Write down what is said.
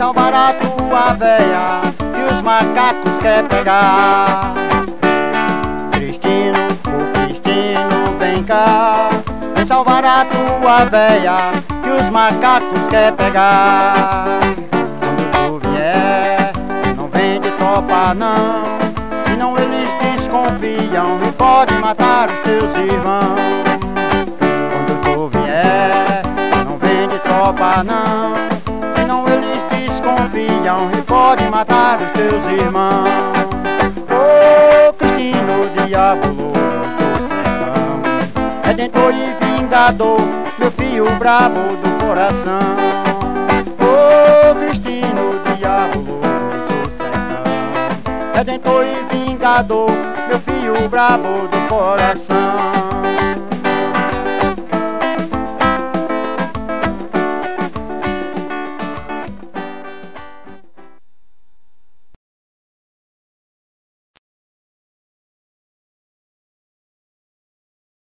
salvar a tua véia que os macacos quer pegar. Cristino, ô Cristino, vem cá, vem salvar a tua véia que os macacos quer pegar. Quando tu vier, não vem de tropa não, senão eles desconfiam e podem matar os teus irmãos. Quando tu vier, não vem de tropa não, senão eles desconfiam e podem matar os teus irmãos. Ô Cristino, diabo louco do sertão, redentor e vingador, meu filho brabo do coração. Ô Cristino, diabo louco do sertão, redentor e vingador, meu filho brabo do coração.